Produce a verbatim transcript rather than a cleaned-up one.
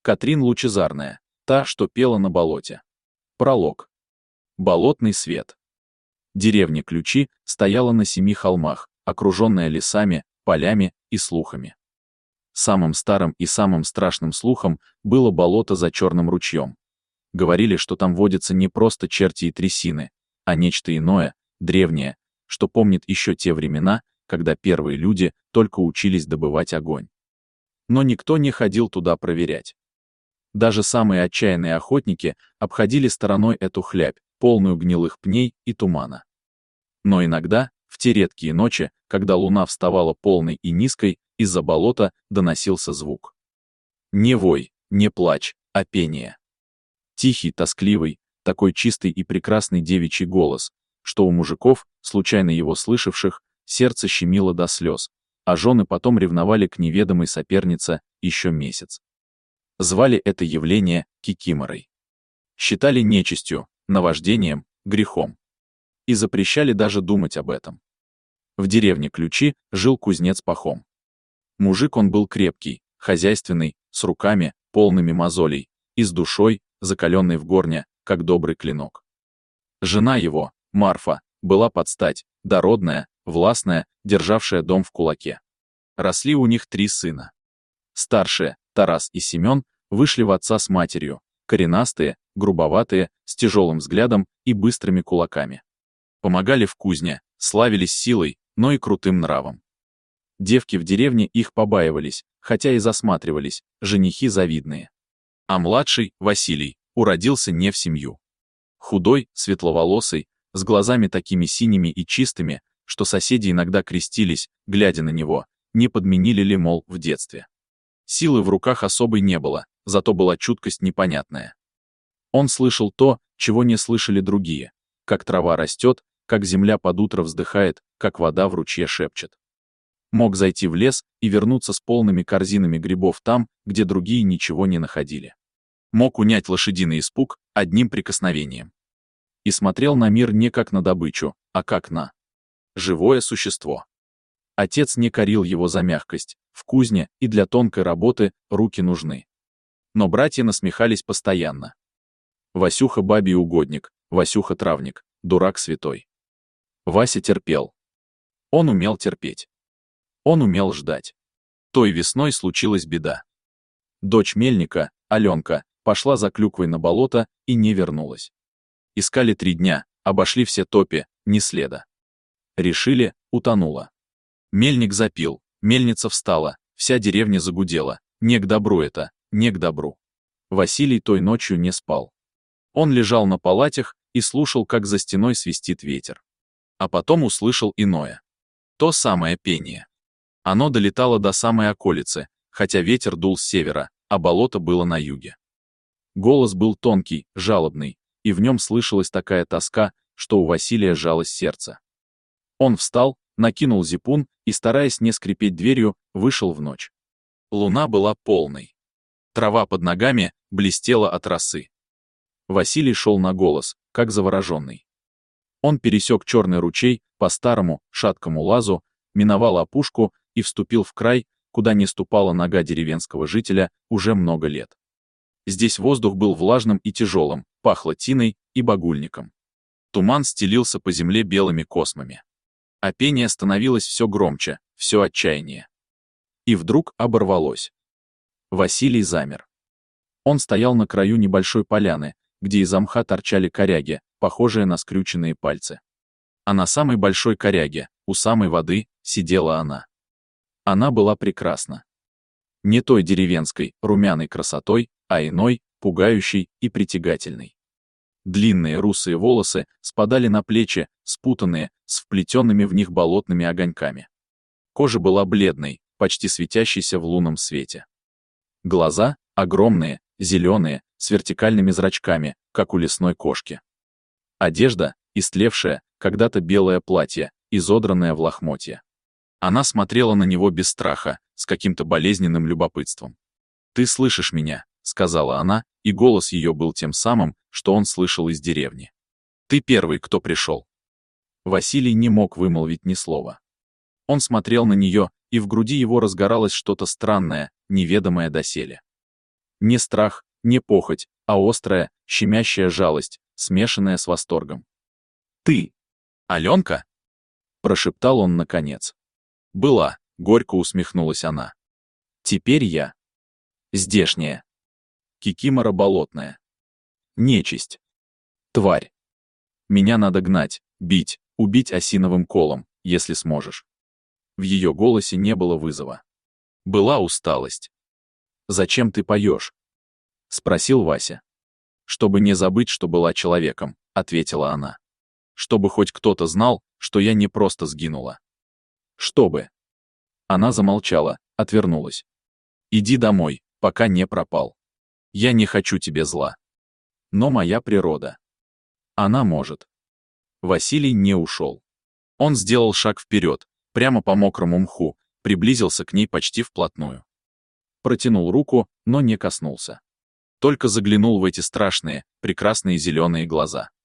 Катрин Лучезарная, та, что пела на болоте. Пролог. Болотный свет. Деревня Ключи стояла на семи холмах, окруженная лесами, полями и слухами. Самым старым и самым страшным слухом было болото за Черным ручьем. Говорили, что там водятся не просто черти и трясины, а нечто иное, древнее, что помнит еще те времена, когда первые люди только учились добывать огонь. Но никто не ходил туда проверять. Даже самые отчаянные охотники обходили стороной эту хлябь, полную гнилых пней и тумана. Но иногда, в те редкие ночи, когда луна вставала полной и низкой, из-за болота доносился звук. Не вой, не плач, а пение. Тихий, тоскливый, такой чистый и прекрасный девичий голос, что у мужиков, случайно его слышавших, сердце щемило до слез, а жены потом ревновали к неведомой сопернице еще месяц. Звали это явление кикиморой. Считали нечистью, наваждением, грехом. И запрещали даже думать об этом. В деревне Ключи жил кузнец Пахом. Мужик он был крепкий, хозяйственный, с руками, полными мозолей, и с душой, закаленной в горне, как добрый клинок. Жена его, Марфа, была под стать, дородная, властная, державшая дом в кулаке. Росли у них три сына. Старшие, Тарас и Семен, вышли в отца с матерью, коренастые, грубоватые, с тяжелым взглядом и быстрыми кулаками. Помогали в кузне, славились силой, но и крутым нравом. Девки в деревне их побаивались, хотя и засматривались, женихи завидные. А младший, Василий, уродился не в семью. Худой, светловолосый, с глазами такими синими и чистыми, что соседи иногда крестились, глядя на него, не подменили ли, мол, в детстве. Силы в руках особой не было, зато была чуткость непонятная. Он слышал то, чего не слышали другие, как трава растет, как земля под утро вздыхает, как вода в ручье шепчет. Мог зайти в лес и вернуться с полными корзинами грибов там, где другие ничего не находили. Мог унять лошадиный испуг одним прикосновением. И смотрел на мир не как на добычу, а как на живое существо. Отец не корил его за мягкость, в кузне и для тонкой работы руки нужны. Но братья насмехались постоянно. Васюха бабий угодник, Васюха травник, дурак святой. Вася терпел. Он умел терпеть. Он умел ждать. Той весной случилась беда. Дочь мельника, Аленка, пошла за клюквой на болото и не вернулась. Искали три дня, обошли все топи, ни следа. Решили, утонула. Мельник запил, мельница встала, вся деревня загудела. Не к добру это, не к добру. Василий той ночью не спал. Он лежал на палатях и слушал, как за стеной свистит ветер. А потом услышал иное. То самое пение. Оно долетало до самой околицы, хотя ветер дул с севера, а болото было на юге. Голос был тонкий, жалобный, и в нем слышалась такая тоска, что у Василия сжалось сердце. Он встал, накинул зипун и, стараясь не скрипеть дверью, вышел в ночь. Луна была полной. Трава под ногами блестела от росы. Василий шел на голос, как завороженный. Он пересек Черный ручей по старому, шаткому лазу, миновал опушку и вступил в край, куда не ступала нога деревенского жителя уже много лет. Здесь воздух был влажным и тяжелым, пахло тиной и багульником. Туман стелился по земле белыми космами. А пение становилось все громче, все отчаяннее. И вдруг оборвалось. Василий замер. Он стоял на краю небольшой поляны, где из мха торчали коряги, похожие на скрюченные пальцы. А на самой большой коряге, у самой воды, сидела она. Она была прекрасна. Не той деревенской, румяной красотой, а иной, пугающей и притягательной. Длинные русые волосы спадали на плечи, спутанные, с вплетенными в них болотными огоньками. Кожа была бледной, почти светящейся в лунном свете. Глаза — огромные, зеленые, с вертикальными зрачками, как у лесной кошки. Одежда — истлевшее, когда-то белое платье, изодранное в лохмотья. Она смотрела на него без страха, с каким-то болезненным любопытством. «Ты слышишь меня?» — сказала она, и голос ее был тем самым, что он слышал из деревни. «Ты первый, кто пришел». Василий не мог вымолвить ни слова. Он смотрел на нее, и в груди его разгоралось что-то странное, неведомое доселе. Не страх, не похоть, а острая, щемящая жалость, смешанная с восторгом. «Ты! Аленка?» — прошептал он наконец. «Была», — горько усмехнулась она. «Теперь я. Здешняя. Кикимора болотная. Нечисть. Тварь. Меня надо гнать, бить, убить осиновым колом, если сможешь». В ее голосе не было вызова. Была усталость. «Зачем ты поешь?» — спросил Вася. «Чтобы не забыть, что была человеком», — ответила она. «Чтобы хоть кто-то знал, что я не просто сгинула». «Чтобы». Она замолчала, отвернулась. «Иди домой, пока не пропал. Я не хочу тебе зла. Но моя природа. Она может». Василий не ушел. Он сделал шаг вперед, прямо по мокрому мху, приблизился к ней почти вплотную. Протянул руку, но не коснулся. Только заглянул в эти страшные, прекрасные зеленые глаза.